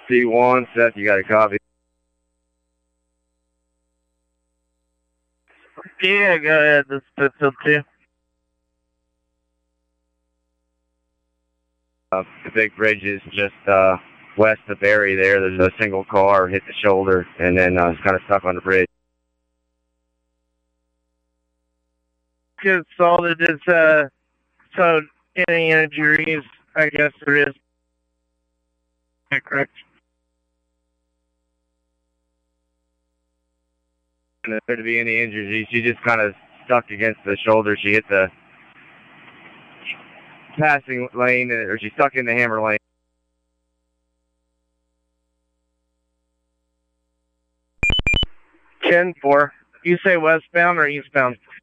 C1, Seth, you got a copy? Yeah, go ahead. This is Pittsfield 2. The big bridge is just west of Barry there. There's a single car hit the shoulder and then it's kind of stuck on the bridge. Good, solid. It's, so any injuries, I guess there is. Correct. And there to be any injuries. She just kind of stuck against the shoulder. She hit the passing lane, or she stuck in the hammer lane. Ken 4. You say westbound or eastbound?